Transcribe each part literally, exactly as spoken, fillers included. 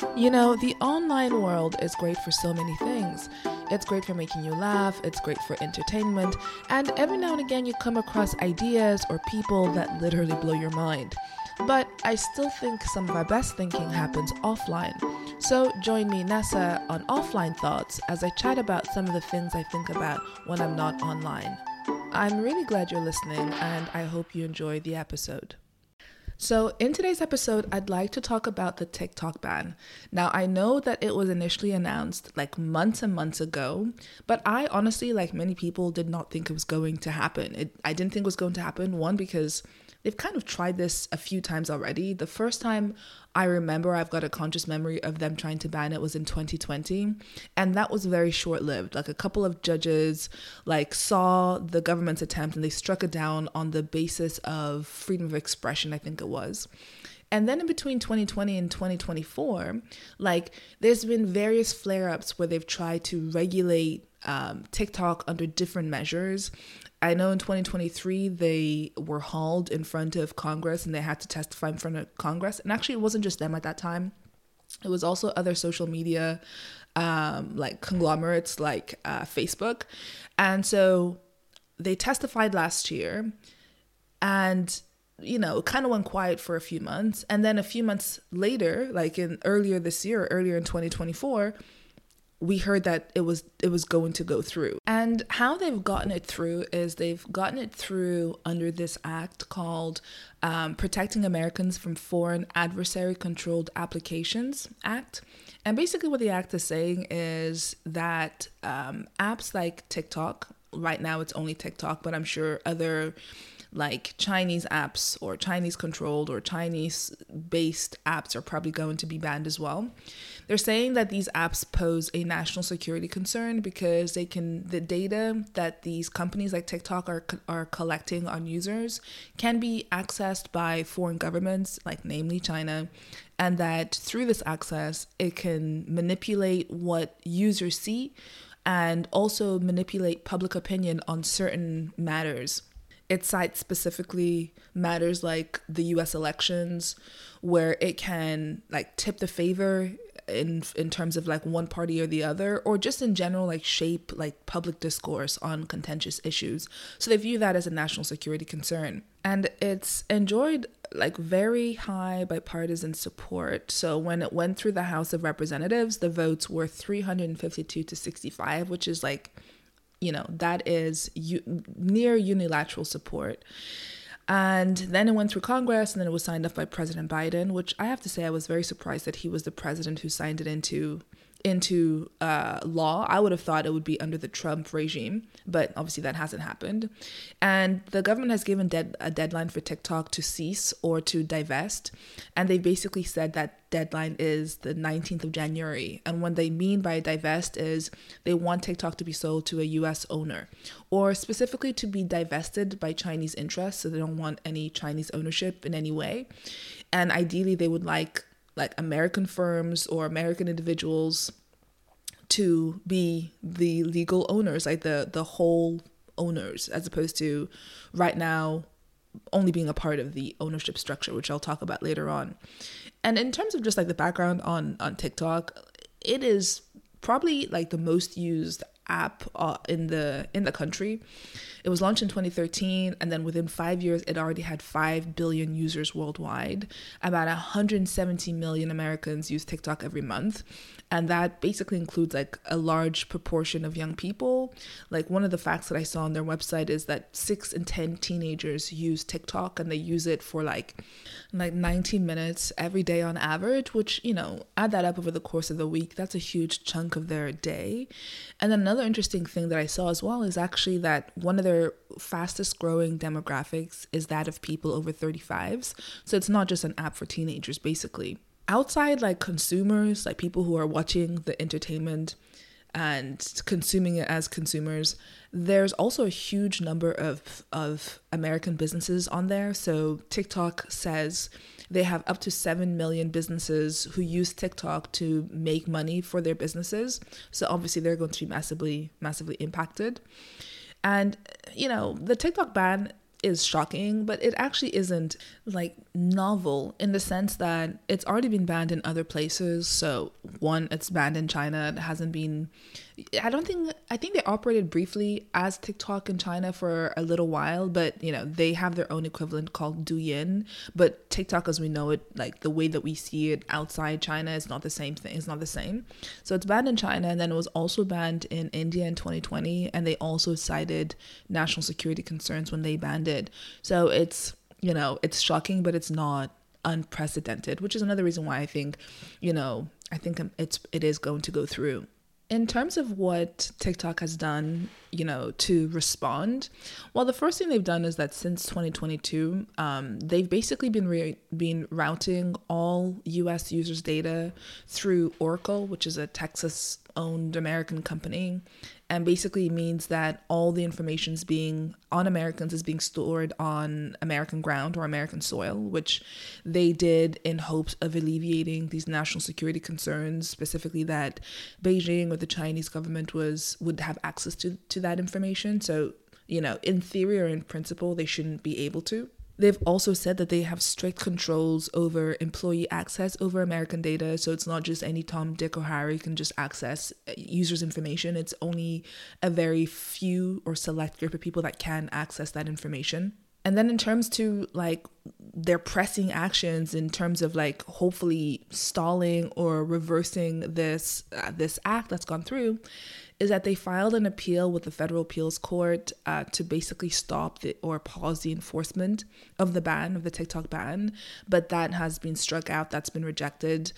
You know, the online world is great for so many things. It's great for making you laugh, it's great for entertainment, and every now and again you come across ideas or people that literally blow your mind. But I still think some of our best thinking happens offline. So join me, Nessa, on Offline Thoughts as I chat about some of the things I think about when I'm not online. I'm really glad you're listening, and I hope you enjoy the episode. So in today's episode, I'd like to talk about the TikTok ban. Now, I know that it was initially announced like months and months ago, but I honestly, like many people, did not think it was going to happen. It, I didn't think it was going to happen, one, because they've kind of tried this a few times already. The first time I remember I've got a conscious memory of them trying to ban it was in twenty twenty. And that was very short-lived. Like a couple of judges like saw the government's attempt and they struck it down on the basis of freedom of expression, I think it was. And then in between twenty twenty and twenty twenty-four, like there's been various flare-ups where they've tried to regulate um, TikTok under different measures. I know in twenty twenty-three, they were hauled in front of Congress and they had to testify in front of Congress. And actually, it wasn't just them at that time. It was also other social media, um, like conglomerates like uh, Facebook. And so they testified last year and, you know, kind of went quiet for a few months. And then a few months later, like in earlier this year, earlier in twenty twenty-four, we heard that it was it was going to go through. And how they've gotten it through is they've gotten it through under this act called um, Protecting Americans from Foreign Adversary Controlled Applications Act. And basically what the act is saying is that um, apps like TikTok, right now it's only TikTok, but I'm sure other like Chinese apps or Chinese controlled or Chinese based apps are probably going to be banned as well. They're saying that these apps pose a national security concern because they can, the data that these companies like TikTok are are collecting on users can be accessed by foreign governments, like namely China, and that through this access, it can manipulate what users see and also manipulate public opinion on certain matters. It cites specifically matters like the U S elections, where it can like tip the favor in in terms of like one party or the other, or just in general like shape like public discourse on contentious issues. So they view that as a national security concern. And it's enjoyed like very high bipartisan support. So when it went through the House of Representatives, the votes were three hundred fifty-two to sixty-five, which is like, you know, that is u- near unilateral support. And then it went through Congress and then it was signed off by President Biden, which I have to say I was very surprised that he was the president who signed it into into uh, law. I would have thought it would be under the Trump regime, but obviously that hasn't happened. And the government has given dead, a deadline for TikTok to cease or to divest. And they basically said that deadline is the nineteenth of January. And what they mean by divest is they want TikTok to be sold to a U S owner, or specifically to be divested by Chinese interests. So they don't want any Chinese ownership in any way. And ideally they would like like American firms or American individuals to be the legal owners, like the, the whole owners, as opposed to right now only being a part of the ownership structure, which I'll talk about later on. And in terms of just like the background on, on TikTok, it is probably like the most used app uh, in the in the country. It was launched in twenty thirteen, and then within five years, it already had five billion users worldwide. About one hundred seventy million Americans use TikTok every month. And that basically includes like a large proportion of young people. Like one of the facts that I saw on their website is that six in ten teenagers use TikTok, and they use it for like like nineteen minutes every day on average, which, you know, add that up over the course of the week. That's a huge chunk of their day. And then another interesting thing that I saw as well is actually that one of their fastest growing demographics is that of people over thirty-fives. So it's not just an app for teenagers, basically. Outside like consumers, like people who are watching the entertainment and consuming it as consumers, there's also a huge number of of American businesses on there. So TikTok says they have up to seven million businesses who use TikTok to make money for their businesses. So obviously they're going to be massively, massively impacted. And, you know, the TikTok ban is shocking, but it actually isn't like novel in the sense that it's already been banned in other places. So one, it's banned in China. It hasn't been, I don't think, I think they operated briefly as TikTok in China for a little while, but you know, they have their own equivalent called Douyin. But TikTok as we know it, like the way that we see it outside China is not the same thing. It's not the same. So it's banned in China, and then it was also banned in India in twenty twenty. And they also cited national security concerns when they banned it. So it's, you know, it's shocking, but it's not unprecedented, which is another reason why I think, you know, I think it's, it is going to go through. In terms of what TikTok has done, you know, to respond, well, the first thing they've done is that since twenty twenty-two, um, they've basically been re- been routing all U S users' data through Oracle, which is a Texas-owned American company, and basically means that all the information is being on Americans is being stored on American ground or American soil, which they did in hopes of alleviating these national security concerns, specifically that Beijing or the Chinese government was would have access to, to that information. So, you know, in theory or in principle, they shouldn't be able to. They've also said that they have strict controls over employee access over American data. So it's not just any Tom, Dick, or Harry can just access users' information. It's only a very few or select group of people that can access that information. And then in terms to like their pressing actions in terms of like hopefully stalling or reversing this uh, this act that's gone through, is that they filed an appeal with the Federal Appeals Court uh, to basically stop the, or pause the enforcement of the ban, of the TikTok ban. But that has been struck out, that's been rejected.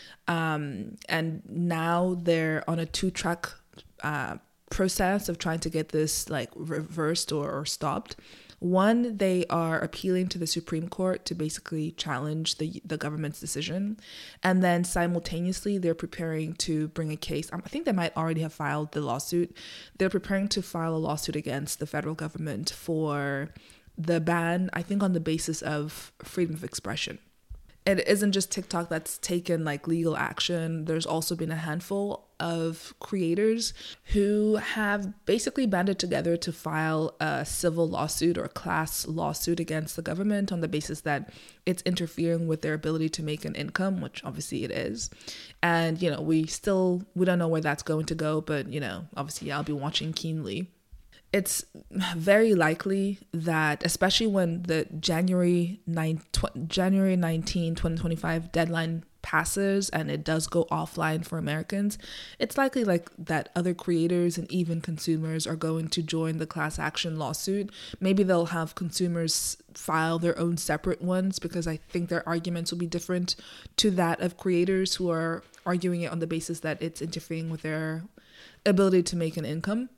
Um, and now they're on a two-track uh, process of trying to get this like reversed or, or stopped. One, they are appealing to the Supreme Court to basically challenge the the government's decision. And then simultaneously, they're preparing to bring a case. I think they might already have filed the lawsuit. They're preparing to file a lawsuit against the federal government for the ban, I think on the basis of freedom of expression. It isn't just TikTok that's taken like legal action. There's also been a handful of creators who have basically banded together to file a civil lawsuit or class lawsuit against the government on the basis that it's interfering with their ability to make an income, which obviously it is. And, you know, we still, we don't know where that's going to go, but, you know, obviously I'll be watching keenly. It's very likely that, especially when the January ninth, January nineteenth, twenty twenty-five deadline passes and it does go offline for Americans, it's likely like that other creators and even consumers are going to join the class action lawsuit. Maybe they'll have consumers file their own separate ones because I think their arguments will be different to that of creators who are arguing it on the basis that it's interfering with their ability to make an income.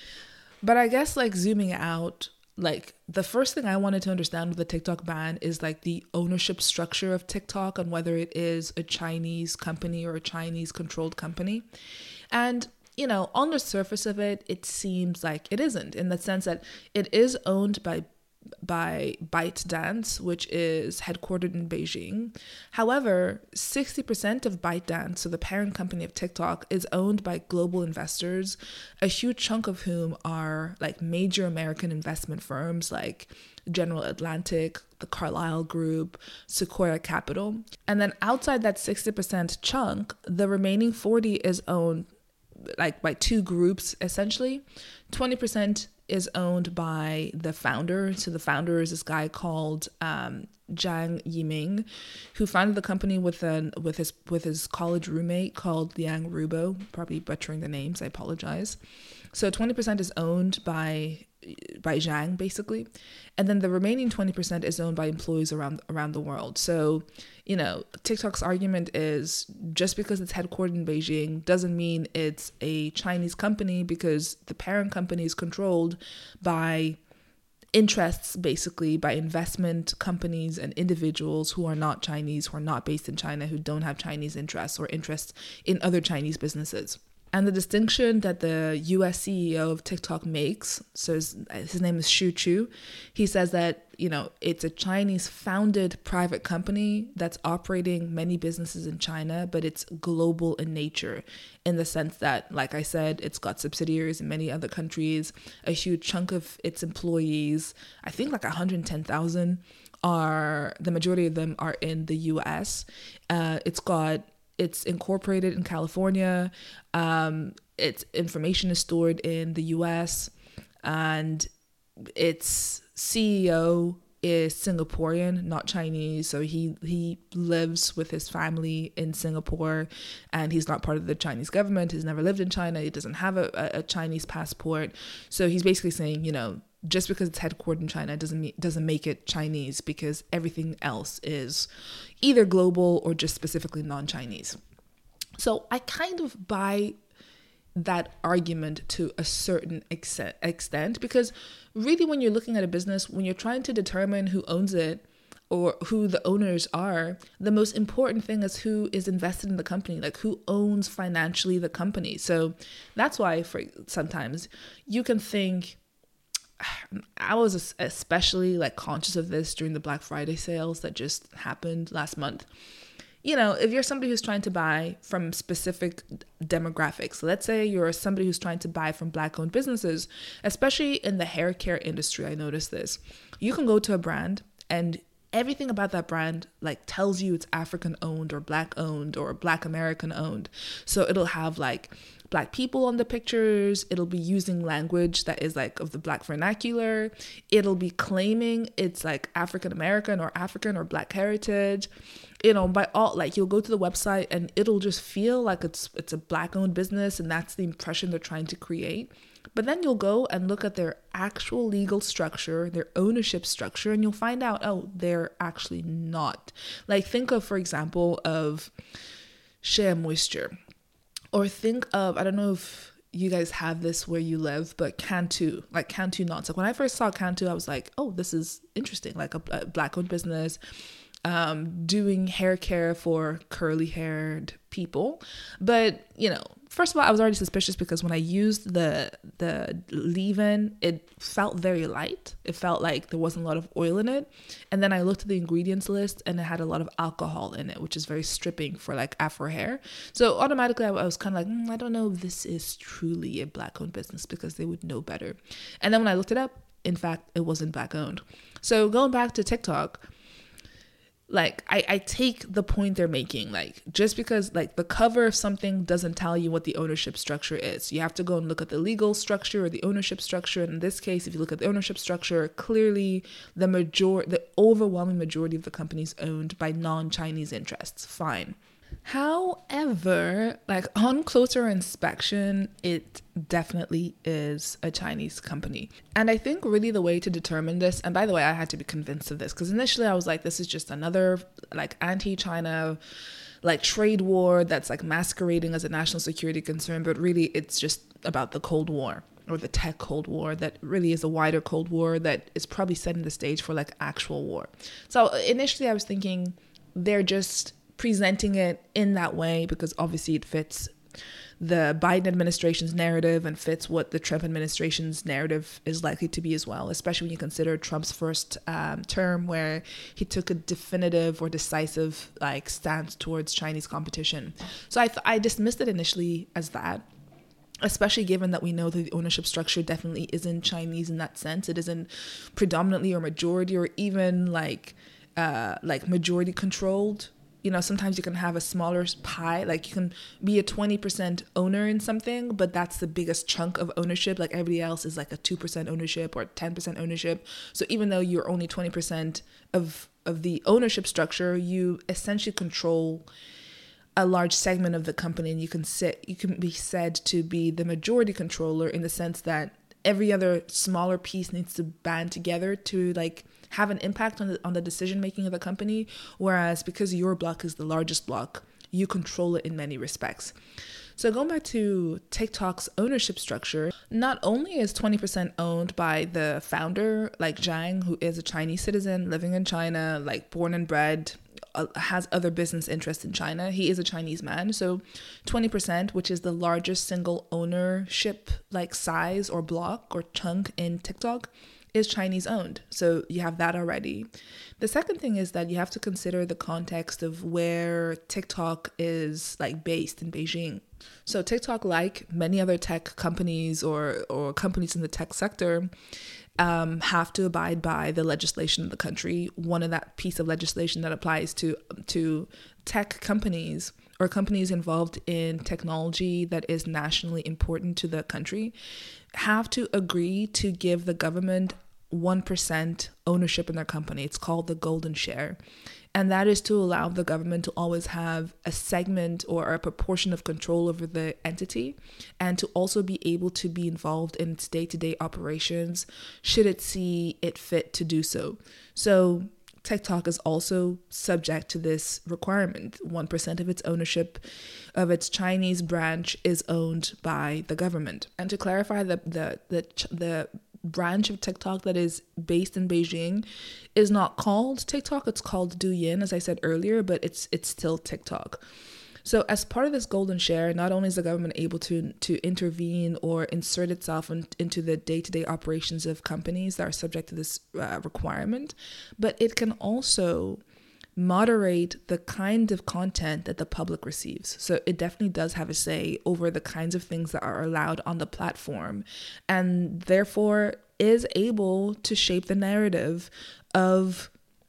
But I guess like zooming out, like the first thing I wanted to understand with the TikTok ban is like the ownership structure of TikTok and whether it is a Chinese company or a Chinese controlled company. And, you know, on the surface of it, it seems like it isn't, in the sense that it is owned by by ByteDance, which is headquartered in Beijing. However, sixty percent of ByteDance, so the parent company of TikTok, is owned by global investors, a huge chunk of whom are like major American investment firms like General Atlantic, the Carlyle Group, Sequoia Capital. And then outside that sixty percent chunk, the remaining forty is owned like by two groups, essentially. twenty percent is owned by the founder. So the founder is this guy called um, Zhang Yiming, who founded the company with an with his with his college roommate called Liang Rubo. Probably butchering the names, I apologize. So twenty percent is owned by by Zhang, basically, and then the remaining twenty percent is owned by employees around around the world. So, you know, TikTok's argument is just because it's headquartered in Beijing doesn't mean it's a Chinese company, because the parent company is controlled by interests, basically by investment companies and individuals who are not Chinese, who are not based in China, who don't have Chinese interests or interests in other Chinese businesses. And the distinction that the U S C E O of TikTok makes, so his, his name is Shu Chu, he says that, you know, it's a Chinese founded private company that's operating many businesses in China, but it's global in nature, in the sense that, like I said, it's got subsidiaries in many other countries. A huge chunk of its employees, I think like one hundred ten thousand, are, the majority of them are in the U S. Uh, it's got It's incorporated in California. Um, its information is stored in the U S, and its C E O is Singaporean, not Chinese. So he he lives with his family in Singapore, and he's not part of the Chinese government. He's never lived in China. He doesn't have a, a Chinese passport. So he's basically saying, you know, just because it's headquartered in China doesn't mean, doesn't make it Chinese, because everything else is either global or just specifically non-Chinese. So I kind of buy that argument to a certain extent, extent because really when you're looking at a business, when you're trying to determine who owns it or who the owners are, the most important thing is who is invested in the company, like who owns financially the company. So that's why for sometimes you can think, I was especially like conscious of this during the Black Friday sales that just happened last month. You know, if you're somebody who's trying to buy from specific demographics, let's say you're somebody who's trying to buy from Black owned businesses, especially in the hair care industry, I noticed this. You can go to a brand and everything about that brand like tells you it's African owned or Black owned or Black American owned. So it'll have like Black people on the pictures. It'll be using language that is like of the Black vernacular. It'll be claiming it's like African American or African or Black heritage. You know, by all, like you'll go to the website and it'll just feel like it's it's a Black owned business, and that's the impression they're trying to create. But then you'll go and look at their actual legal structure, their ownership structure, and you'll find out, oh, they're actually not. Like think of, for example, of Shea Moisture. Or think of, I don't know if you guys have this where you live, but Cantu, like Cantu Knots. Like when I first saw Cantu, I was like, oh, this is interesting. Like a, a Black owned business um, doing hair care for curly haired people. But, you know, first of all, I was already suspicious because when I used the the leave-in, it felt very light. It felt like there wasn't a lot of oil in it. And then I looked at the ingredients list and it had a lot of alcohol in it, which is very stripping for like Afro hair. So automatically I, I was kind of like, mm, I don't know if this is truly a Black-owned business because they would know better. And then when I looked it up, in fact, it wasn't Black-owned. So going back to TikTok, like I, I take the point they're making, like just because like the cover of something doesn't tell you what the ownership structure is. You have to go and look at the legal structure or the ownership structure. And in this case, if you look at the ownership structure, clearly the major, the overwhelming majority of the company is owned by non-Chinese interests. Fine. However, like on closer inspection, it definitely is a Chinese company. And I think really the way to determine this, and by the way, I had to be convinced of this because initially I was like, this is just another like anti-China like trade war that's like masquerading as a national security concern, but really it's just about the Cold War or the tech Cold War that really is a wider Cold War that is probably setting the stage for like actual war. So initially I was thinking they're just presenting it in that way because obviously it fits the Biden administration's narrative and fits what the Trump administration's narrative is likely to be as well, especially when you consider Trump's first um, term where he took a definitive or decisive like stance towards Chinese competition. So I, th- I dismissed it initially as that, especially given that we know that the ownership structure definitely isn't Chinese in that sense. It isn't predominantly or majority or even like uh, like majority controlled. You know, sometimes you can have a smaller pie, like you can be a twenty percent owner in something, but that's the biggest chunk of ownership. Like everybody else is like a two percent ownership or ten percent ownership. So even though you're only twenty percent of, of the ownership structure, you essentially control a large segment of the company, and you can sit, you can be said to be the majority controller in the sense that every other smaller piece needs to band together to like have an impact on the on the decision making of the company, whereas because your block is the largest block, you control it in many respects. So going back to TikTok's ownership structure, not only is twenty percent owned by the founder, like Zhang, who is a Chinese citizen living in China, like born and bred, uh, has other business interests in China. He is a Chinese man. So twenty percent, which is the largest single ownership like size or block or chunk in TikTok, is Chinese owned. So you have that already. The second thing is that you have to consider the context of where TikTok is like based in Beijing. So TikTok, like many other tech companies or, or companies in the tech sector, um, have to abide by the legislation of the country. One of that piece of legislation that applies to to tech companies or companies involved in technology that is nationally important to the country have to agree to give the government one percent ownership in their company. It's called the golden share. And that is to allow the government to always have a segment or a proportion of control over the entity, and to also be able to be involved in its day-to-day operations should it see it fit to do so. So TikTok is also subject to this requirement. one percent of its ownership of its Chinese branch is owned by the government. And to clarify, the the the, the branch of TikTok that is based in Beijing is not called TikTok, it's called Douyin, as I said earlier, but it's it's still TikTok. So as part of this golden share, not only is the government able to to intervene or insert itself in, into the day-to-day operations of companies that are subject to this uh, requirement, but it can also moderate the kind of content that the public receives. So it definitely does have a say over the kinds of things that are allowed on the platform, and therefore is able to shape the narrative of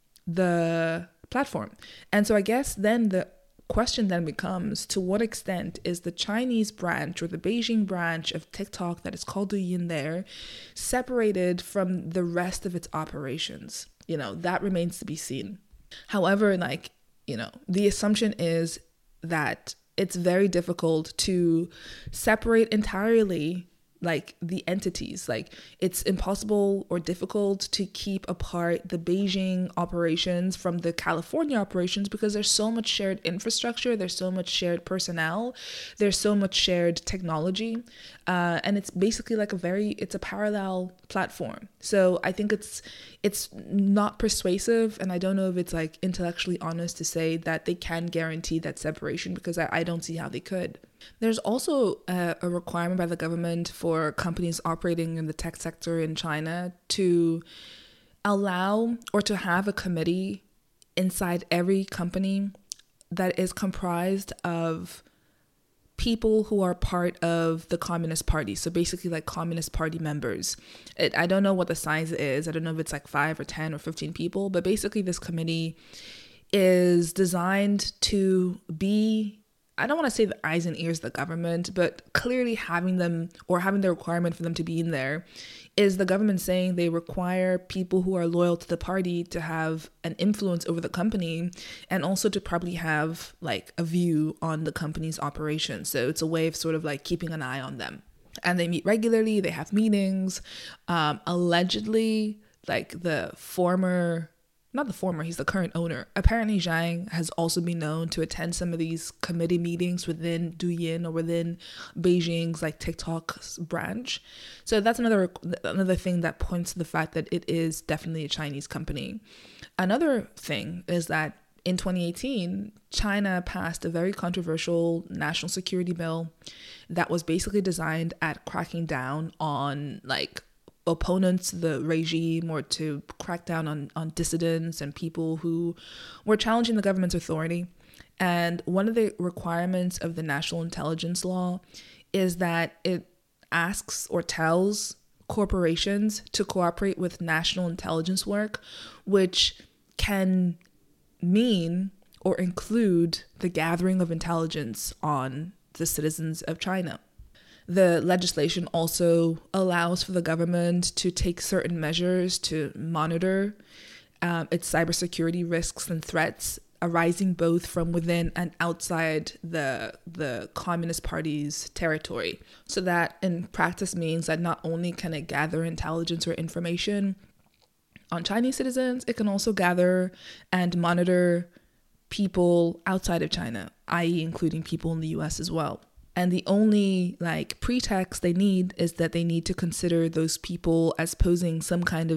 the platform. And so I guess then the question then becomes, to what extent is the Chinese branch or the Beijing branch of TikTok that is called Douyin there separated from the rest of its operations? You know, that remains to be seen. However, like, you know, the assumption is that it's very difficult to separate entirely like the entities. Like, it's impossible or difficult to keep apart the Beijing operations from the California operations, because there's so much shared infrastructure, there's so much shared personnel, there's so much shared technology, uh, and it's basically like a very, it's a parallel platform. So I think it's it's not persuasive, and I don't know if it's like intellectually honest to say that they can guarantee that separation, because I, I don't see how they could. There's also a, a requirement by the government for companies operating in the tech sector in China to allow or to have a committee inside every company that is comprised of people who are part of the Communist Party. So basically like Communist Party members. It, I don't know what the size is. I don't know if it's like five or ten or fifteen people, but basically this committee is designed to be, I don't want to say the eyes and ears of the government, but clearly having them, or having the requirement for them to be in there, is the government saying they require people who are loyal to the party to have an influence over the company, and also to probably have like a view on the company's operations. So it's a way of sort of like keeping an eye on them. And they meet regularly, they have meetings. Um, allegedly, like the former Not the former, he's the current owner. Apparently Zhang has also been known to attend some of these committee meetings within Douyin or within Beijing's like TikTok's branch. So that's another another thing that points to the fact that it is definitely a Chinese company. Another thing is that in twenty eighteen, China passed a very controversial national security bill that was basically designed at cracking down on like opponents to the regime, or to crack down on, on dissidents and people who were challenging the government's authority. And one of the requirements of the national intelligence law is that it asks or tells corporations to cooperate with national intelligence work, which can mean or include the gathering of intelligence on the citizens of China. The legislation also allows for the government to take certain measures to monitor um, its cybersecurity risks and threats arising both from within and outside the the Communist Party's territory. So that in practice means that not only can it gather intelligence or information on Chinese citizens, it can also gather and monitor people outside of China, that is including people in the U S as well. And the only like pretext they need is that they need to consider those people as posing some kind of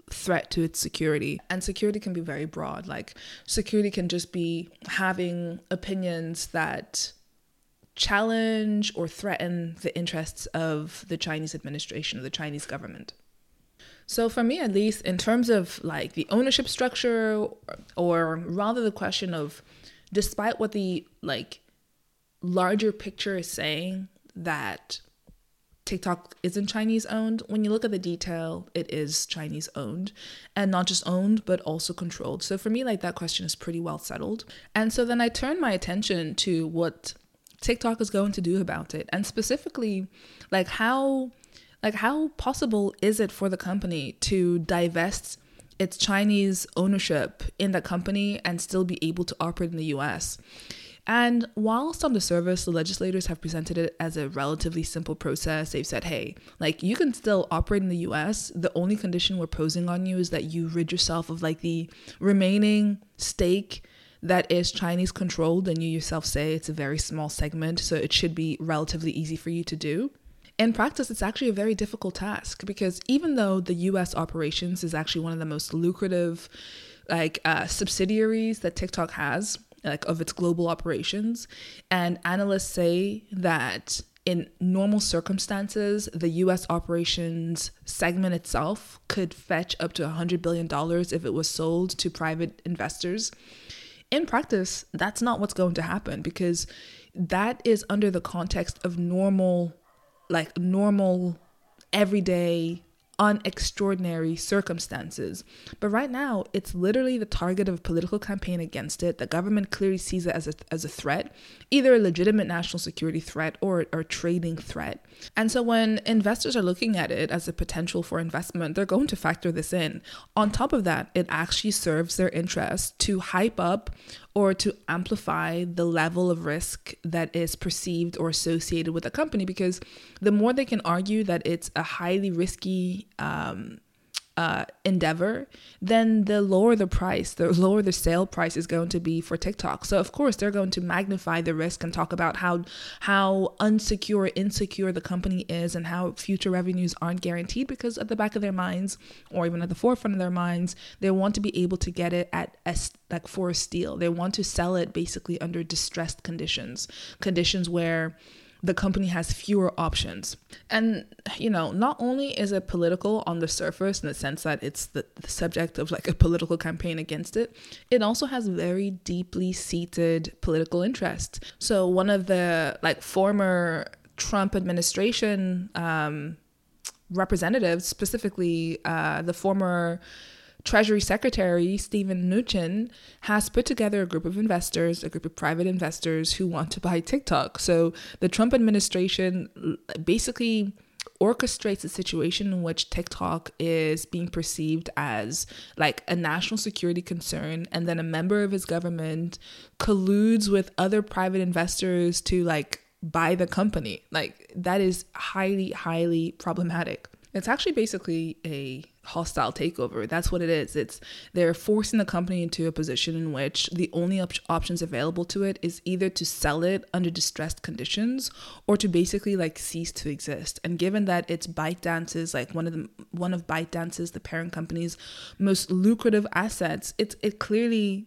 threat to its security. And security can be very broad. Like security can just be having opinions that challenge or threaten the interests of the Chinese administration or the Chinese government. So for me, at least, in terms of like the ownership structure, or, or rather the question of, despite what the like larger picture is saying that TikTok isn't Chinese owned, when you look at the detail, it is Chinese owned, and not just owned, but also controlled. So for me, like that question is pretty well settled. And so then I turn my attention to what TikTok is going to do about it. And specifically, like how, like how possible is it for the company to divest its Chinese ownership in the company and still be able to operate in the U S? And whilst on the surface, the legislators have presented it as a relatively simple process. They've said, hey, like you can still operate in the U S. The only condition we're posing on you is that you rid yourself of like the remaining stake that is Chinese controlled. And you yourself say it's a very small segment, so it should be relatively easy for you to do. In practice, it's actually a very difficult task because even though the U S operations is actually one of the most lucrative like uh, subsidiaries that TikTok has, like of its global operations, and analysts say that in normal circumstances, the U S operations segment itself could fetch up to one hundred billion dollars if it was sold to private investors. In practice, that's not what's going to happen because that is under the context of normal, like normal, everyday, unextraordinary circumstances. But right now, it's literally the target of a political campaign against it. The government clearly sees it as a, as a threat, either a legitimate national security threat or a trading threat. And so when investors are looking at it as a potential for investment, they're going to factor this in. On top of that, it actually serves their interest to hype up or to amplify the level of risk that is perceived or associated with a company, because the more they can argue that it's a highly risky um, uh, endeavor, then the lower the price, the lower the sale price is going to be for TikTok. So of course they're going to magnify the risk and talk about how how unsecure, insecure the company is and how future revenues aren't guaranteed, because at the back of their minds, or even at the forefront of their minds, they want to be able to get it at a, like for a steal. They want to sell it basically under distressed conditions, conditions where the company has fewer options. And, you know, not only is it political on the surface in the sense that it's the, the subject of like a political campaign against it, it also has very deeply seated political interest. So one of the like former Trump administration um, representatives, specifically uh, the former Treasury Secretary Steven Mnuchin, has put together a group of investors, a group of private investors who want to buy TikTok. So the Trump administration basically orchestrates a situation in which TikTok is being perceived as like a national security concern, and then a member of his government colludes with other private investors to like buy the company. Like that is highly, highly problematic. It's actually basically a hostile takeover. That's what it is. It's they're forcing the company into a position in which the only op- options available to it is either to sell it under distressed conditions or to basically like cease to exist. And given that it's ByteDance's like one of the one of ByteDance's, the parent company's most lucrative assets, it it clearly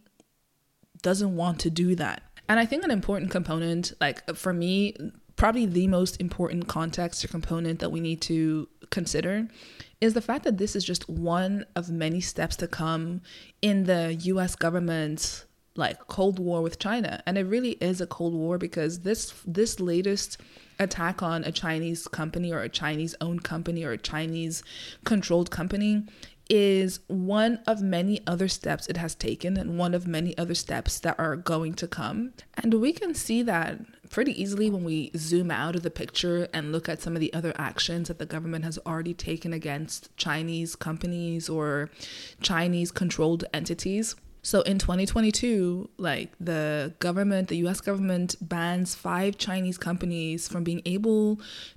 doesn't want to do that. And I think an important component, like for me, probably the most important context or component that we need to consider is the fact that this is just one of many steps to come in the U S government's like Cold War with China. And it really is a Cold War because this this latest attack on a Chinese company or a Chinese owned company or a Chinese controlled company is one of many other steps it has taken and one of many other steps that are going to come. And we can see that pretty easily when we zoom out of the picture and look at some of the other actions that the government has already taken against Chinese companies or Chinese controlled entities. So in twenty twenty-two, like the government, the U S government bans five Chinese companies from being able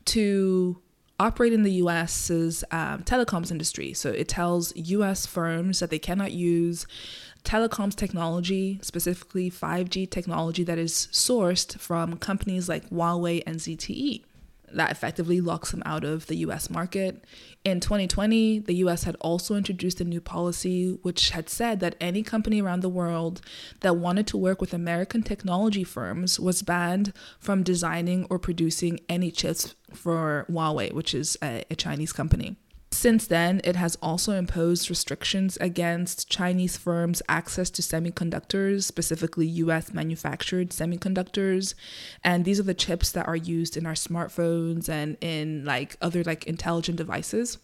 to operate in the U S's um, telecoms industry. So it tells U S firms that they cannot use telecoms technology, specifically five G technology that is sourced from companies like Huawei and Z T E. that effectively locks them out of the U S market. In twenty twenty, the U S had also introduced a new policy which had said that any company around the world that wanted to work with American technology firms was banned from designing or producing any chips for Huawei, which is a, a Chinese company. Since then, it has also imposed restrictions against Chinese firms' access to semiconductors, specifically U S manufactured semiconductors. And these are the chips that are used in our smartphones and in like other like intelligent devices.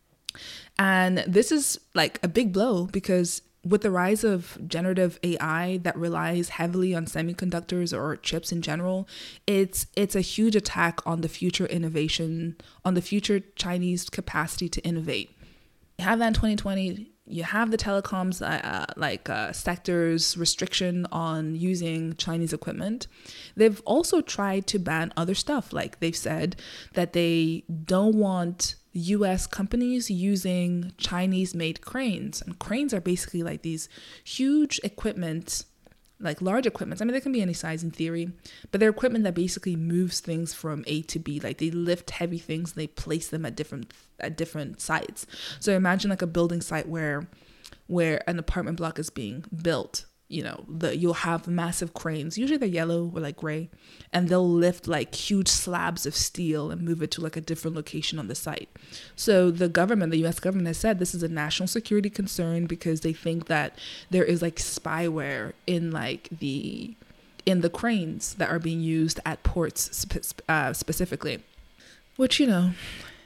And this is like a big blow because with the rise of generative A I that relies heavily on semiconductors or chips in general, it's it's a huge attack on the future innovation, on the future Chinese capacity to innovate. You have that in twenty twenty. You have the telecoms uh, like uh, sector's restriction on using Chinese equipment. They've also tried to ban other stuff. Like they've said that they don't want U S companies using Chinese-made cranes. And cranes are basically like these huge equipment, like large equipment. I mean, they can be any size in theory, but they're equipment that basically moves things from A to B. Like they lift heavy things and they place them at different at different sites. So imagine like a building site where where an apartment block is being built. You know, the you'll have massive cranes, usually they're yellow or like gray, and they'll lift like huge slabs of steel and move it to like a different location on the site. So the government, the U S government has said this is a national security concern because they think that there is like spyware in like the in the cranes that are being used at ports spe- uh, specifically, which, you know,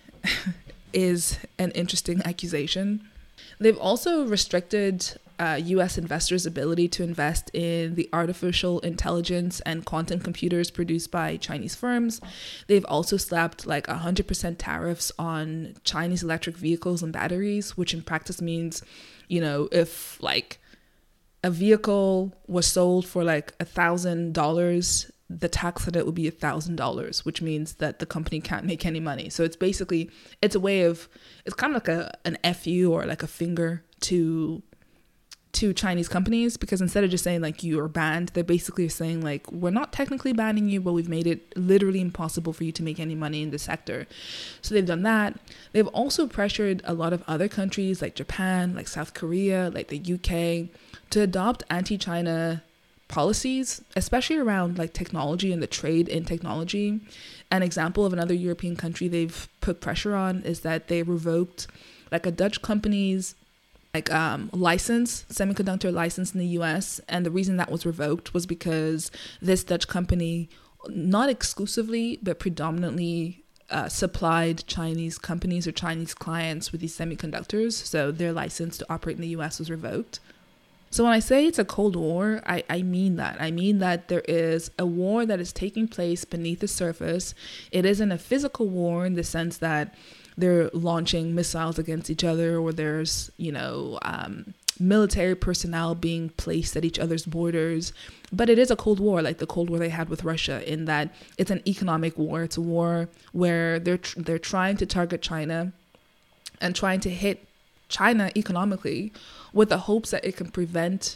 is an interesting accusation. They've also restricted Uh, U S investors' ability to invest in the artificial intelligence and quantum computers produced by Chinese firms. They've also slapped like one hundred percent tariffs on Chinese electric vehicles and batteries, which in practice means, you know, if like a vehicle was sold for like a thousand dollars, the tax on it would be a thousand dollars, which means that the company can't make any money. So it's basically, it's a way of, it's kind of like a an F U or like a finger to to Chinese companies, because instead of just saying like you are banned, they're basically saying like, we're not technically banning you, but we've made it literally impossible for you to make any money in the sector. So they've done that. They've also pressured a lot of other countries like Japan, like South Korea, like the U K to adopt anti-China policies, especially around like technology and the trade in technology. An example of another European country they've put pressure on is that they revoked like a Dutch company's like um license, semiconductor license in the U S. And the reason that was revoked was because this Dutch company, not exclusively, but predominantly uh, supplied Chinese companies or Chinese clients with these semiconductors. So their license to operate in the U S was revoked. So when I say it's a Cold War, I, I mean that. I mean that there is a war that is taking place beneath the surface. It isn't a physical war in the sense that they're launching missiles against each other, or there's, you know, um, military personnel being placed at each other's borders. But it is a Cold War, like the Cold War they had with Russia, in that it's an economic war. It's a war where they're tr- they're trying to target China and trying to hit China economically with the hopes that it can prevent,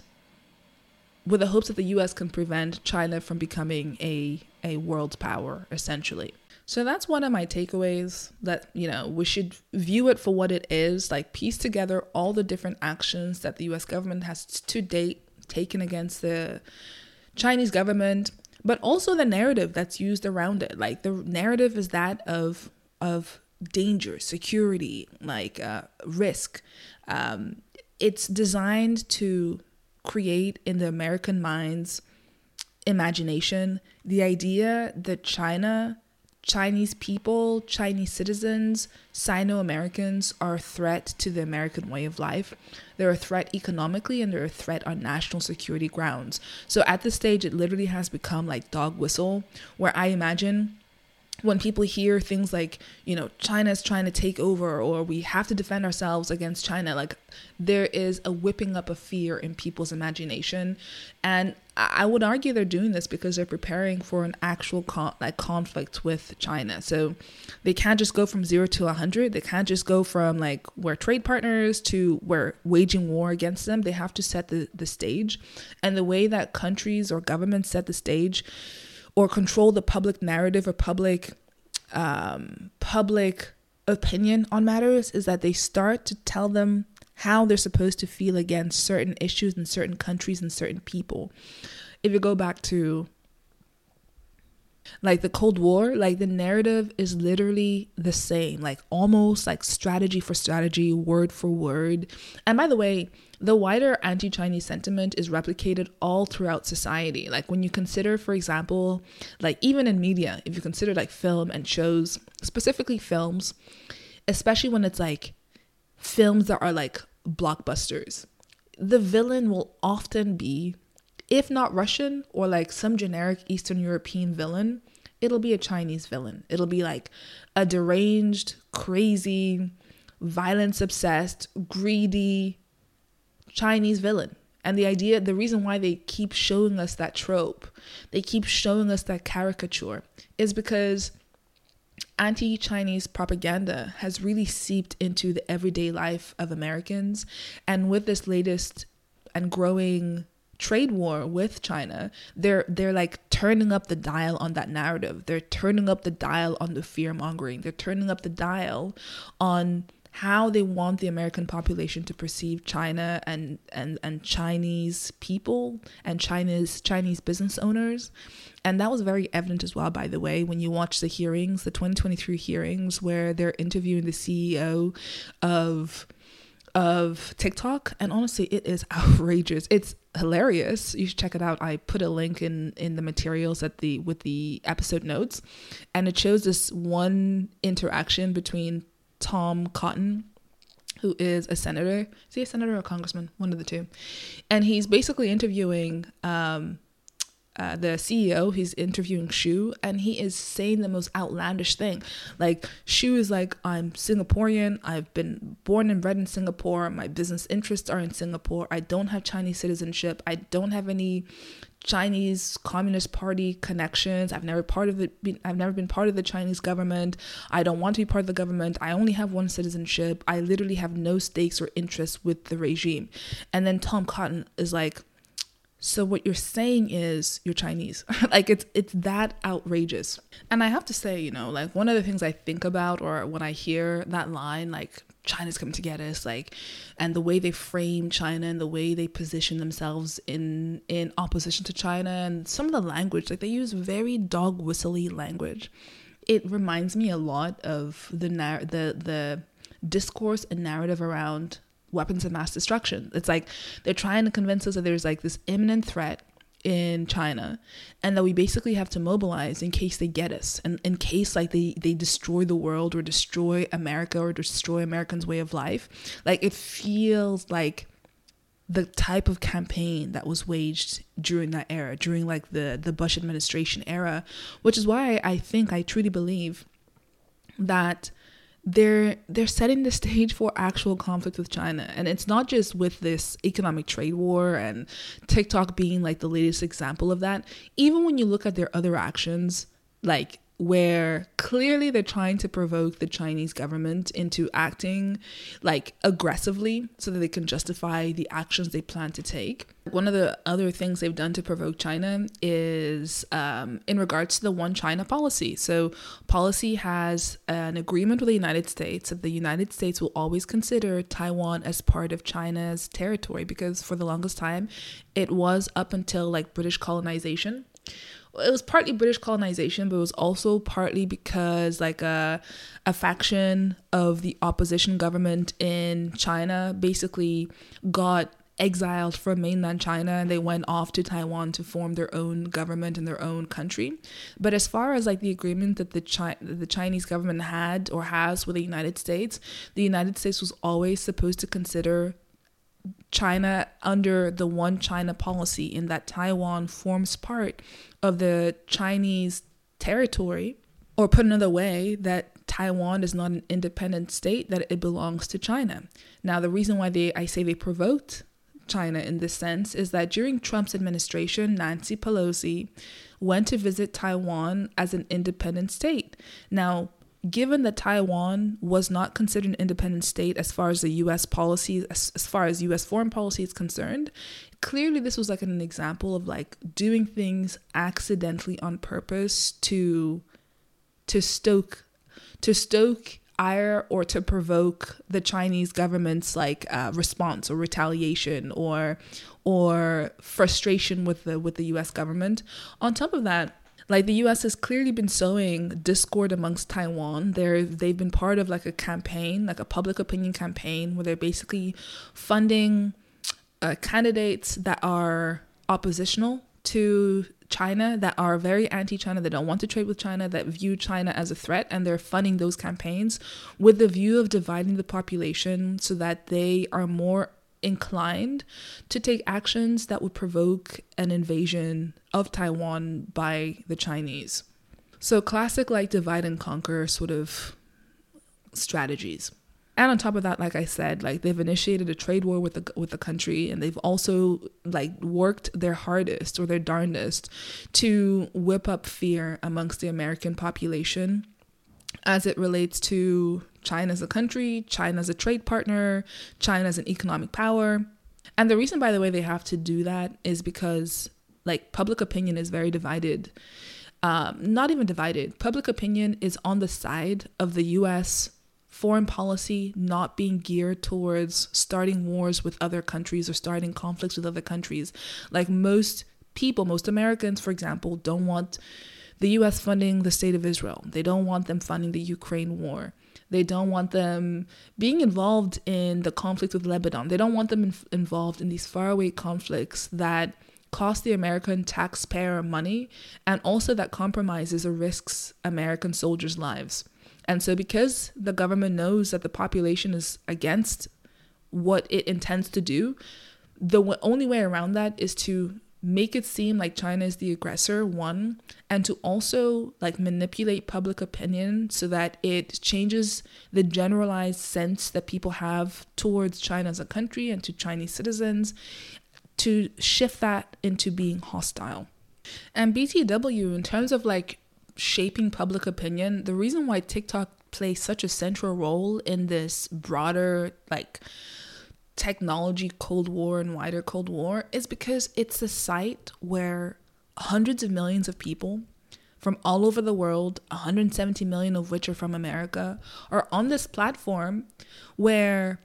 with the hopes that the U S can prevent China from becoming a, a world power, essentially. So that's one of my takeaways, that, you know, we should view it for what it is, like piece together all the different actions that the U S government has to date taken against the Chinese government, but also the narrative that's used around it. Like the narrative is that of, of danger, security, like uh, risk. Um, it's designed to create in the American mind's imagination the idea that China, Chinese people, Chinese citizens, Sino-Americans are a threat to the American way of life. They're a threat economically, and they're a threat on national security grounds. So at this stage, it literally has become like dog whistle, where I imagine when people hear things like, you know, China's trying to take over, or we have to defend ourselves against China, like there is a whipping up of fear in people's imagination. And I would argue they're doing this because they're preparing for an actual con- like conflict with China. So they can't just go from zero to a hundred. They can't just go from like we're trade partners to we're waging war against them. They have to set the, the stage. And the way that countries or governments set the stage or control the public narrative or public um, public opinion on matters is that they start to tell them how they're supposed to feel against certain issues in certain countries and certain people. If you go back to like the Cold War, like the narrative is literally the same, like almost like strategy for strategy, word for word. And by the way, the wider anti-Chinese sentiment is replicated all throughout society. Like when you consider, for example, like even in media, if you consider like film and shows, specifically films, especially when it's like films that are like blockbusters, the villain will often be, if not Russian or like some generic Eastern European villain, it'll be a Chinese villain. It'll be like a deranged, crazy, violence obsessed, greedy Chinese villain. And the idea, the reason why they keep showing us that trope, they keep showing us that caricature, is because anti-Chinese propaganda has really seeped into the everyday life of Americans. And with this latest and growing trade war with China, they're they're like turning up the dial on that narrative. They're turning up the dial on the fear mongering. They're turning up the dial on how they want the American population to perceive China and and and Chinese people and China's Chinese business owners. And that was very evident as well, by the way, when you watch the hearings, the twenty twenty-three hearings, where they're interviewing the C E O of of TikTok. And honestly, it is outrageous. It's hilarious. You should check it out. I put a link in in the materials at the with the episode notes, and it shows this one interaction between Tom Cotton, who is a senator. Is he a senator or a congressman? One of the two. And he's basically interviewing um Uh, the C E O. He's interviewing Xu, and he is saying the most outlandish thing. Like, Xu is like, I'm Singaporean, I've been born and bred in Singapore, my business interests are in Singapore, I don't have Chinese citizenship, I don't have any Chinese Communist Party connections, I've never part of it been, I've never been part of the Chinese government, I don't want to be part of the government, I only have one citizenship, I literally have no stakes or interests with the regime. And then Tom Cotton is like, so what you're saying is you're Chinese. Like it's it's that outrageous. And I have to say, you know, like one of the things I think about, or when I hear that line, like China's coming to get us, like, and the way they frame China and the way they position themselves in in opposition to China, and some of the language, like they use very dog whistly language. It reminds me a lot of the nar- the the discourse and narrative around weapons of mass destruction. It's like they're trying to convince us that there's like this imminent threat in China, and that we basically have to mobilize in case they get us, and in case like they they destroy the world or destroy America or destroy Americans' way of life. Like it feels like the type of campaign that was waged during that era, during like the the Bush administration era, which is why I think I truly believe that they're they're setting the stage for actual conflict with China. And it's not just with this economic trade war and TikTok being like the latest example of that. Even when you look at their other actions, like where clearly they're trying to provoke the Chinese government into acting like aggressively so that they can justify the actions they plan to take. One of the other things they've done to provoke China is um, in regards to the One China policy. So policy has an agreement with the United States that the United States will always consider Taiwan as part of China's territory, because for the longest time it was, up until like British colonization. It was partly British colonization, but it was also partly because like a, a faction of the opposition government in China basically got exiled from mainland China, and they went off to Taiwan to form their own government in their own country. But as far as like the agreement that the Chi- the Chinese government had or has with the United States, the United States was always supposed to consider China under the One China policy, in that Taiwan forms part of the Chinese territory, or put another way, that Taiwan is not an independent state, that it belongs to China. Now, the reason why they I say they provoked China in this sense is that during Trump's administration, Nancy Pelosi went to visit Taiwan as an independent state. Now, given that Taiwan was not considered an independent state as far as the U S policy, as, as far as U S foreign policy is concerned, clearly this was like an example of like doing things accidentally on purpose to to stoke to stoke ire or to provoke the Chinese government's like uh, response or retaliation or or frustration with the with the U S government. On top of that, like the U S has clearly been sowing discord amongst Taiwan. They're, they've been part of like a campaign, like a public opinion campaign, where they're basically funding uh, candidates that are oppositional to China, that are very anti-China, that don't want to trade with China, that view China as a threat, and they're funding those campaigns with the view of dividing the population so that they are more inclined to take actions that would provoke an invasion of Taiwan by the Chinese. So classic like divide and conquer sort of strategies. And on top of that, like I said, like they've initiated a trade war with the with the country, and they've also like worked their hardest or their darndest to whip up fear amongst the American population as it relates to China as a country, China as a trade partner, China as an economic power. And the reason, by the way, they have to do that is because like public opinion is very divided. Um, not even divided. Public opinion is on the side of the U S foreign policy not being geared towards starting wars with other countries or starting conflicts with other countries. Like most people, most Americans, for example, don't want the U S funding the state of Israel. They don't want them funding the Ukraine war. They don't want them being involved in the conflict with Lebanon. They don't want them in- involved in these faraway conflicts that cost the American taxpayer money and also that compromises or risks American soldiers' lives. And so because the government knows that the population is against what it intends to do, the w- only way around that is to make it seem like China is the aggressor, one, and to also like manipulate public opinion so that it changes the generalized sense that people have towards China as a country and to Chinese citizens, to shift that into being hostile. And B T W, in terms of like shaping public opinion, the reason why TikTok plays such a central role in this broader like technology Cold War and wider Cold War is because it's a site where hundreds of millions of people from all over the world, one hundred seventy million of which are from America, are on this platform where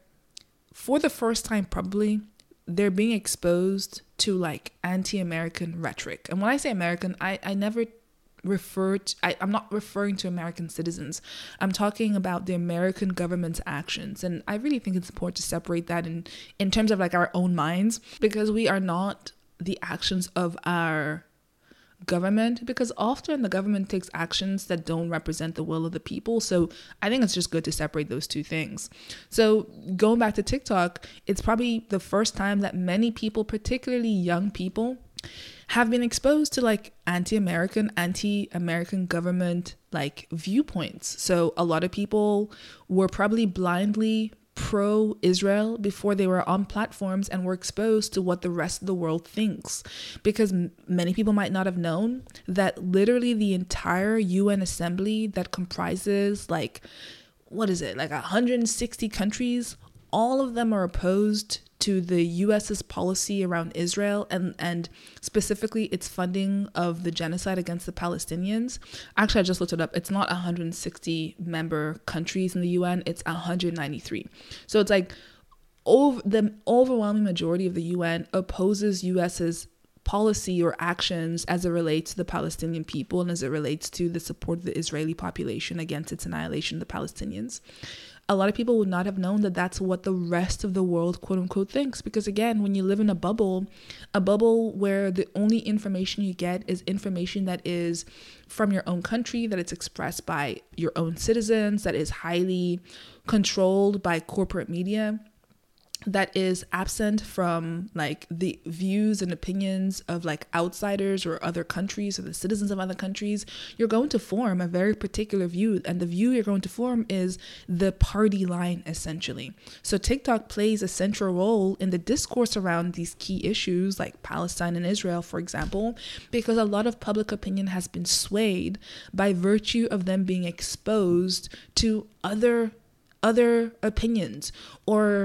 for the first time probably they're being exposed to like anti-American rhetoric. And when I say American, I, I never refer to, I, I'm not referring to American citizens. I'm talking about the American government's actions. And I really think it's important to separate that in, in terms of like our own minds, because we are not the actions of our government, because often the government takes actions that don't represent the will of the people. So I think it's just good to separate those two things. So going back to TikTok, it's probably the first time that many people, particularly young people, have been exposed to like anti-American, anti-American government like viewpoints. So a lot of people were probably blindly pro-Israel before they were on platforms and were exposed to what the rest of the world thinks. Because m- many people might not have known that literally the entire U N assembly that comprises like, what is it, like one hundred sixty countries, all of them are opposed to the U S's policy around Israel and, and specifically its funding of the genocide against the Palestinians. Actually, I just looked it up. It's not one hundred sixty member countries in the U N. It's one hundred ninety-three. So it's like over, the overwhelming majority of the U N opposes U S's policy or actions as it relates to the Palestinian people and as it relates to the support of the Israeli population against its annihilation of the Palestinians. A lot of people would not have known that that's what the rest of the world, quote unquote, thinks. Because again, when you live in a bubble, a bubble where the only information you get is information that is from your own country, that it's expressed by your own citizens, that is highly controlled by corporate media, that is absent from like the views and opinions of like outsiders or other countries or the citizens of other countries, you're going to form a very particular view. And the view you're going to form is the party line, essentially. So TikTok plays a central role in the discourse around these key issues like Palestine and Israel, for example, because a lot of public opinion has been swayed by virtue of them being exposed to other other opinions or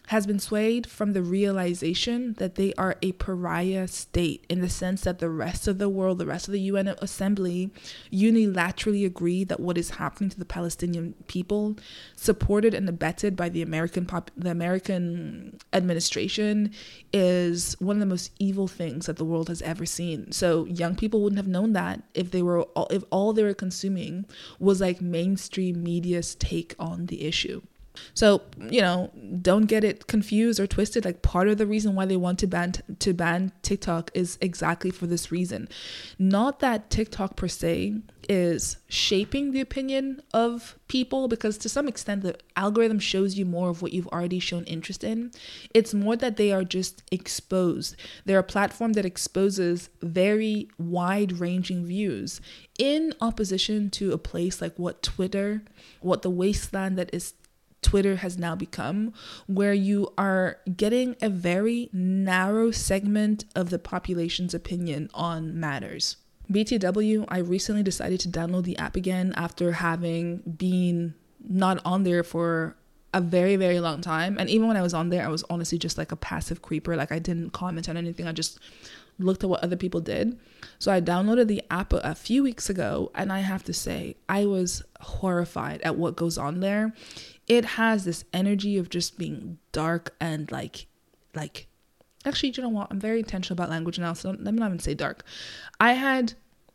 has been swayed from the realization that they are a pariah state, in the sense that the rest of the world, the rest of the U N Assembly, unilaterally agree that what is happening to the Palestinian people, supported and abetted by the American pop- the American administration, is one of the most evil things that the world has ever seen. So young people wouldn't have known that if they were all, if all they were consuming was like mainstream media's take on the issue. So, you know, don't get it confused or twisted. Like, part of the reason why they want to ban to ban TikTok is exactly for this reason. Not that TikTok per se is shaping the opinion of people, because to some extent the algorithm shows you more of what you've already shown interest in. It's more that they are just exposed. They're a platform that exposes very wide-ranging views, in opposition to a place like what Twitter, what the wasteland that is Twitter has now become, where you are getting a very narrow segment of the population's opinion on matters. B T W, I recently decided to download the app again after having been not on there for a very, very long time. And even when I was on there, I was honestly just like a passive creeper. Like, I didn't comment on anything. I just looked at what other people did. So I downloaded the app a, a few weeks ago, and I have to say, I was horrified at what goes on there. It has this energy of just being dark and like, like, actually, you know what? I'm very intentional about language now, so let me not even say dark. I had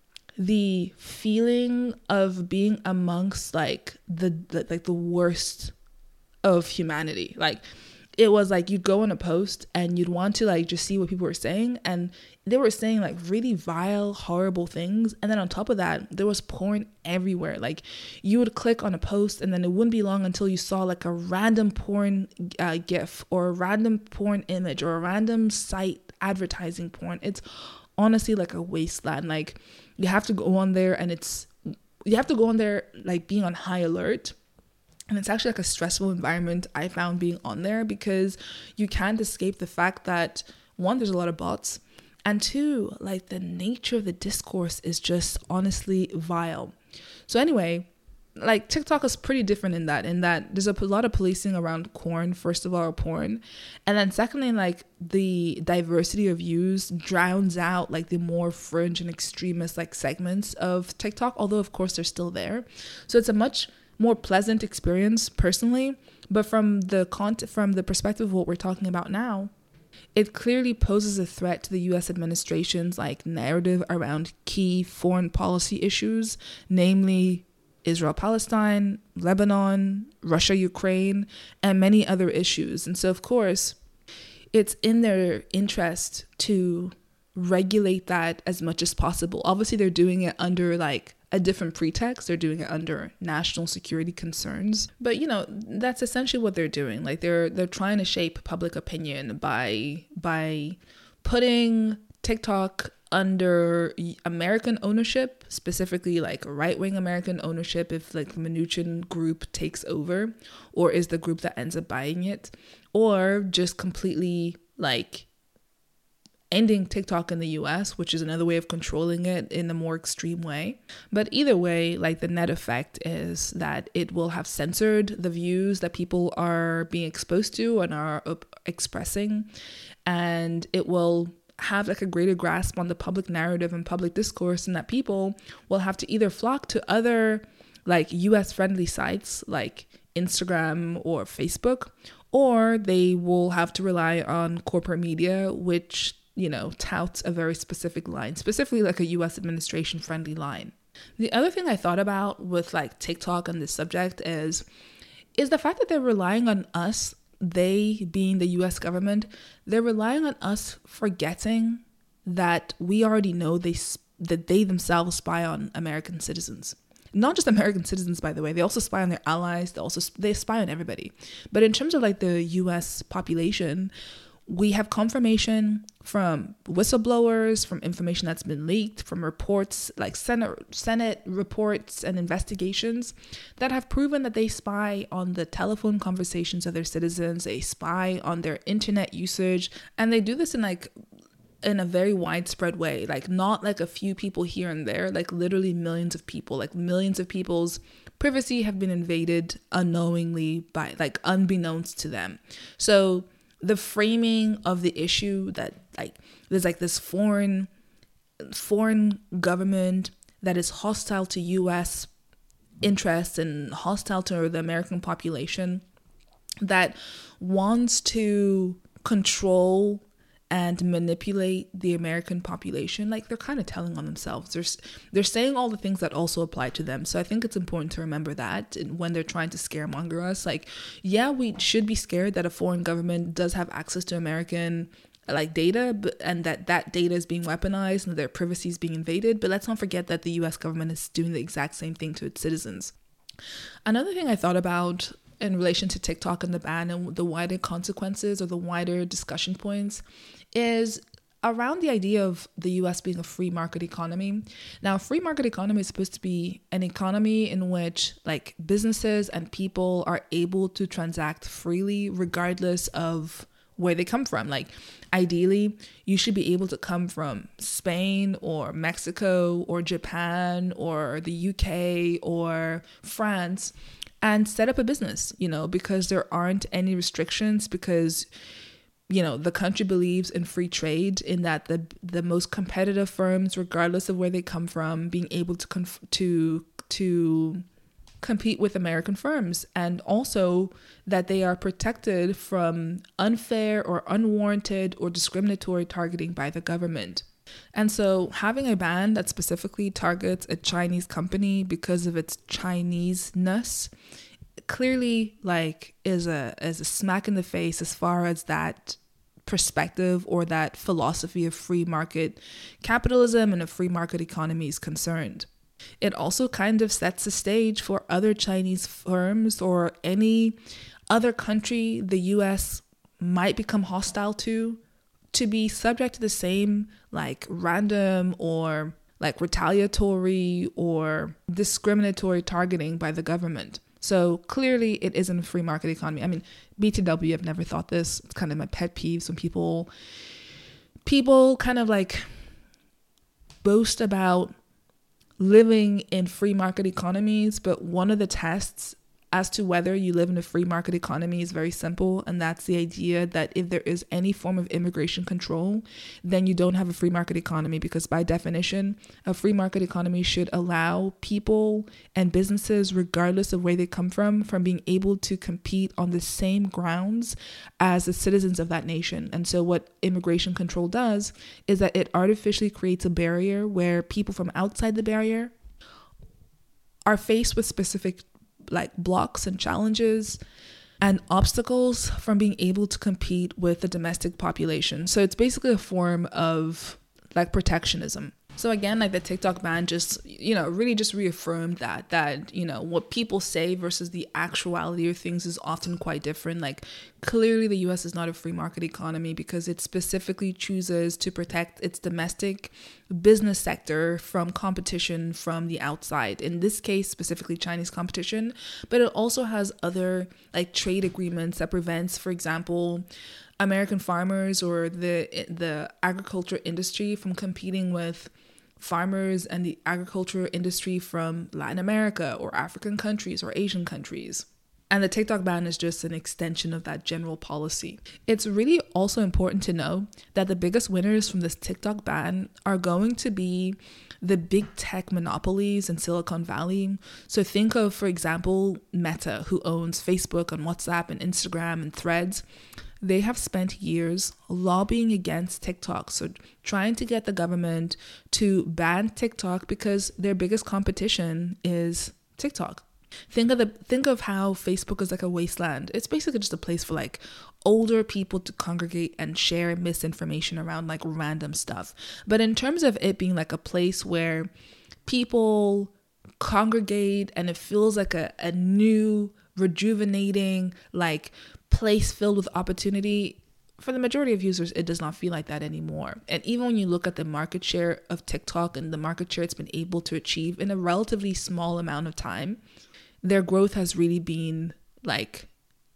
the feeling of being amongst like the, the like the worst of humanity. Like, it was like you'd go on a post and you'd want to like just see what people were saying, and they were saying like really vile, horrible things. And then on top of that, there was porn everywhere. Like, you would click on a post and then it wouldn't be long until you saw like a random porn uh, gif or a random porn image or a random site advertising porn. It's honestly like a wasteland. Like, you have to go on there and it's, you have to go on there like being on high alert. And it's actually like a stressful environment I found being on there, because you can't escape the fact that, one, there's a lot of bots, and two, like the nature of the discourse is just honestly vile. So anyway, like TikTok is pretty different in that, in that there's a lot of policing around porn, first of all, porn. And then secondly, like the diversity of views drowns out like the more fringe and extremist like segments of TikTok, although of course they're still there. So it's a much more pleasant experience personally, but from the content, from the perspective of what we're talking about now, it clearly poses a threat to the U S administration's like narrative around key foreign policy issues, namely Israel-Palestine, Lebanon, Russia-Ukraine, and many other issues. And so, of course, it's in their interest to regulate that as much as possible. Obviously, they're doing it under like a different pretext. They're doing it under national security concerns. But, you know, that's essentially what they're doing. Like, they're they're trying to shape public opinion by by putting TikTok under American ownership, specifically like right-wing American ownership, if like the Mnuchin group takes over, or is the group that ends up buying it, or just completely like ending TikTok in the U S, which is another way of controlling it in a more extreme way. But either way, like the net effect is that it will have censored the views that people are being exposed to and are expressing, and it will have like a greater grasp on the public narrative and public discourse, and that people will have to either flock to other like U S friendly sites like Instagram or Facebook, or they will have to rely on corporate media, which, you know, touts a very specific line, specifically like a U S administration friendly line. The other thing I thought about with like TikTok on this subject is, is the fact that they're relying on us, they being the U S government, they're relying on us forgetting that we already know they that they themselves spy on American citizens. Not just American citizens, by the way. They also spy on their allies. They also they spy on everybody. But in terms of like the U S population, we have confirmation from whistleblowers, from information that's been leaked, from reports like Senate, Senate reports and investigations that have proven that they spy on the telephone conversations of their citizens. They spy on their internet usage, and they do this in like in a very widespread way, like not like a few people here and there, like literally millions of people, like millions of people's privacy have been invaded unknowingly by like unbeknownst to them. So the framing of the issue that like there's like this foreign foreign government that is hostile to U S interests and hostile to the American population, that wants to control and manipulate the American population, like they're kind of telling on themselves. They're, they're saying all the things that also apply to them. So I think it's important to remember that when they're trying to scaremonger us. Like, yeah, we should be scared that a foreign government does have access to American like data, but, and that that data is being weaponized and their privacy is being invaded. But let's not forget that the U S government is doing the exact same thing to its citizens. Another thing I thought about in relation to TikTok and the ban and the wider consequences or the wider discussion points is around the idea of the U S being a free market economy. Now, a free market economy is supposed to be an economy in which like businesses and people are able to transact freely regardless of where they come from. Like ideally, you should be able to come from Spain or Mexico or Japan or the U K or France and set up a business, you know, because there aren't any restrictions, because, you know, the country believes in free trade, in that the the most competitive firms, regardless of where they come from, being able to conf- to to compete with American firms, and also that they are protected from unfair or unwarranted or discriminatory targeting by the government. And so having a ban that specifically targets a Chinese company because of its Chinese-ness clearly like is a is a smack in the face as far as that perspective or that philosophy of free market capitalism and a free market economy is concerned. It also kind of sets the stage for other Chinese firms or any other country the U S might become hostile to to be subject to the same like random or like retaliatory or discriminatory targeting by the government. So clearly it isn't a free market economy. I mean, B T W, I've never thought this. It's kind of my pet peeves when people people kind of like boast about living in free market economies, but one of the tests as to whether you live in a free market economy is very simple, and that's the idea that if there is any form of immigration control, then you don't have a free market economy, because by definition, a free market economy should allow people and businesses, regardless of where they come from, from being able to compete on the same grounds as the citizens of that nation. And so what immigration control does is that it artificially creates a barrier where people from outside the barrier are faced with specific like blocks and challenges and obstacles from being able to compete with the domestic population. So it's basically a form of like protectionism. So again, like the TikTok ban just, you know, really just reaffirmed that, that, you know, what people say versus the actuality of things is often quite different. Like clearly the U S is not a free market economy because it specifically chooses to protect its domestic business sector from competition from the outside. In this case, specifically Chinese competition, but it also has other like trade agreements that prevents, for example, American farmers or the the agriculture industry from competing with farmers and the agriculture industry from Latin America or African countries or Asian countries. And the TikTok ban is just an extension of that general policy. It's really also important to know that the biggest winners from this TikTok ban are going to be the big tech monopolies in Silicon Valley. So think of, for example, Meta, who owns Facebook and WhatsApp and Instagram and Threads. They have spent years lobbying against TikTok, so trying to get the government to ban TikTok because their biggest competition is TikTok. Think of the think of how Facebook is like a wasteland. It's basically just a place for like older people to congregate and share misinformation around like random stuff. But in terms of it being like a place where people congregate and it feels like a, a new, rejuvenating, like place filled with opportunity, for the majority of users, it does not feel like that anymore. And even when you look at the market share of TikTok and the market share it's been able to achieve in a relatively small amount of time, their growth has really been like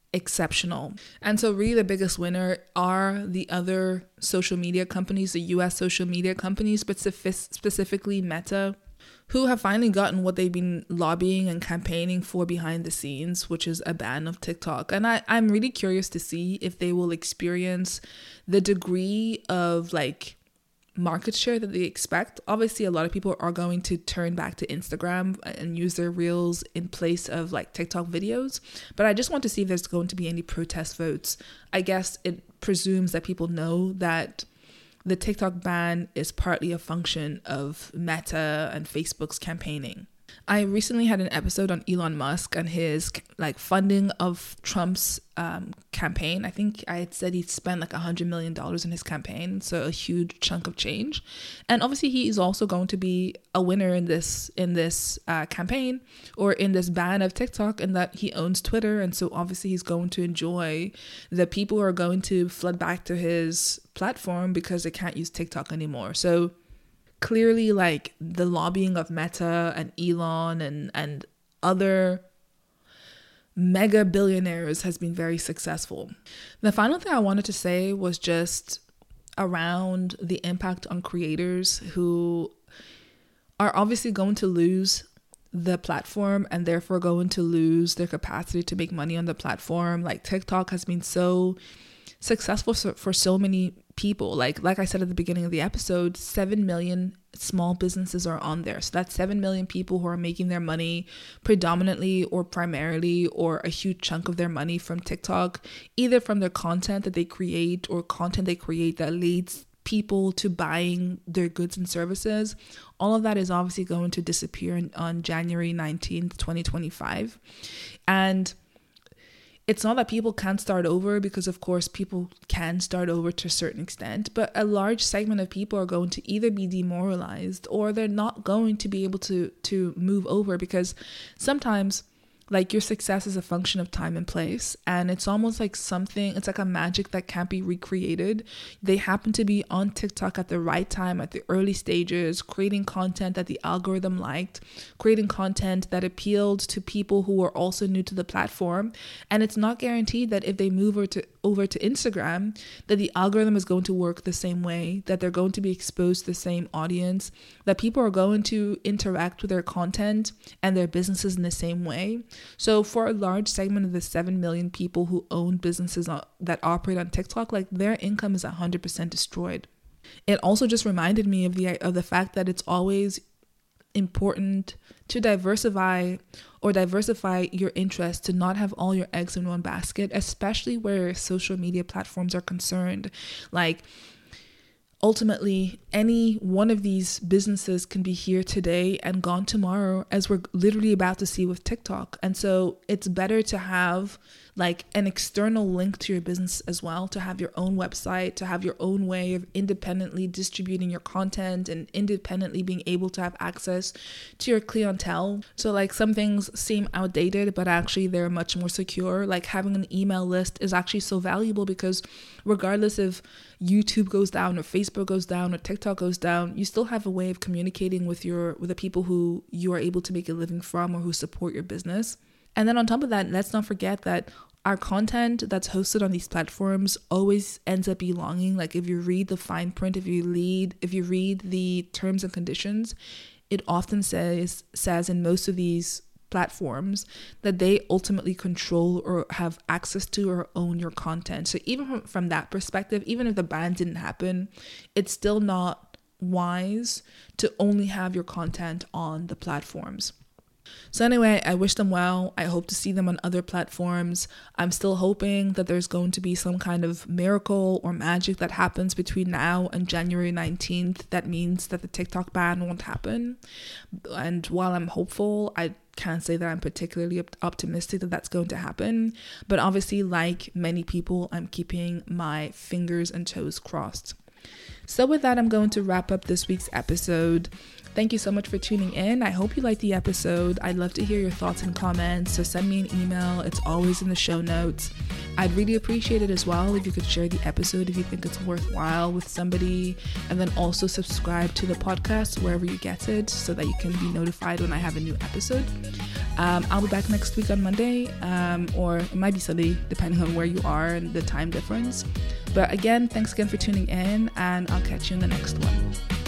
exceptional. And so really the biggest winner are the other social media companies, the U S social media companies, but specifically Meta, who have finally gotten what they've been lobbying and campaigning for behind the scenes, which is a ban of TikTok. And I, I'm really curious to see if they will experience the degree of like market share that they expect. Obviously, a lot of people are going to turn back to Instagram and use their reels in place of like TikTok videos. But I just want to see if there's going to be any protest votes. I guess it presumes that people know that the TikTok ban is partly a function of Meta and Facebook's campaigning. I recently had an episode on Elon Musk and his like funding of Trump's um, campaign. I think I had said he spent like a hundred million dollars in his campaign, so a huge chunk of change. And obviously, he is also going to be a winner in this in this uh, campaign or in this ban of TikTok, in that he owns Twitter, and so obviously he's going to enjoy the people who are going to flood back to his platform because they can't use TikTok anymore. So clearly, like, the lobbying of Meta and Elon and, and other mega billionaires has been very successful. The final thing I wanted to say was just around the impact on creators who are obviously going to lose the platform and therefore going to lose their capacity to make money on the platform. Like, TikTok has been so successful for so many people. Like like I said at the beginning of the episode, seven million small businesses are on there. So that's seven million people who are making their money predominantly or primarily or a huge chunk of their money from TikTok, either from their content that they create or content they create that leads people to buying their goods and services. All of that is obviously going to disappear on January nineteenth, twenty twenty-five. And it's not that people can't start over, because of course people can start over to a certain extent, but a large segment of people are going to either be demoralized or they're not going to be able to to move over, because sometimes like your success is a function of time and place, and it's almost like something, it's like a magic that can't be recreated. They happen to be on TikTok at the right time, at the early stages, creating content that the algorithm liked, creating content that appealed to people who were also new to the platform. And it's not guaranteed that if they move over to over to Instagram, that the algorithm is going to work the same way, that they're going to be exposed to the same audience, that people are going to interact with their content and their businesses in the same way. So for a large segment of the seven million people who own businesses that operate on TikTok, like, their income is one hundred percent destroyed. It also just reminded me of the of the fact that it's always important to diversify or diversify your interests, to not have all your eggs in one basket, especially where social media platforms are concerned. Like, ultimately, any one of these businesses can be here today and gone tomorrow, as we're literally about to see with TikTok. And so it's better to have like an external link to your business as well, to have your own website, to have your own way of independently distributing your content and independently being able to have access to your clientele. So like, some things seem outdated, but actually they're much more secure. Like, having an email list is actually so valuable, because regardless if YouTube goes down or Facebook goes down or TikTok goes down, you still have a way of communicating with your with the people who you are able to make a living from or who support your business. And then on top of that, let's not forget that our content that's hosted on these platforms always ends up belonging. Like, if you read the fine print, if you read if you read the terms and conditions, it often says says in most of these platforms that they ultimately control or have access to or own your content. So even from, from that perspective, even if the ban didn't happen, it's still not wise to only have your content on the platforms. So anyway, I wish them well. I hope to see them on other platforms. I'm still hoping that there's going to be some kind of miracle or magic that happens between now and January nineteenth. That means that the TikTok ban won't happen. And while I'm hopeful, I can't say that I'm particularly op- optimistic that that's going to happen. But obviously, like many people, I'm keeping my fingers and toes crossed. So with that, I'm going to wrap up this week's episode. Thank you so much for tuning in. I hope you liked the episode. I'd love to hear your thoughts and comments, so send me an email. It's always in the show notes. I'd really appreciate it as well if you could share the episode if you think it's worthwhile with somebody, and then also subscribe to the podcast wherever you get it so that you can be notified when I have a new episode. Um, I'll be back next week on Monday, um, or it might be Sunday, depending on where you are and the time difference. But again, thanks again for tuning in, and I'll catch you in the next one.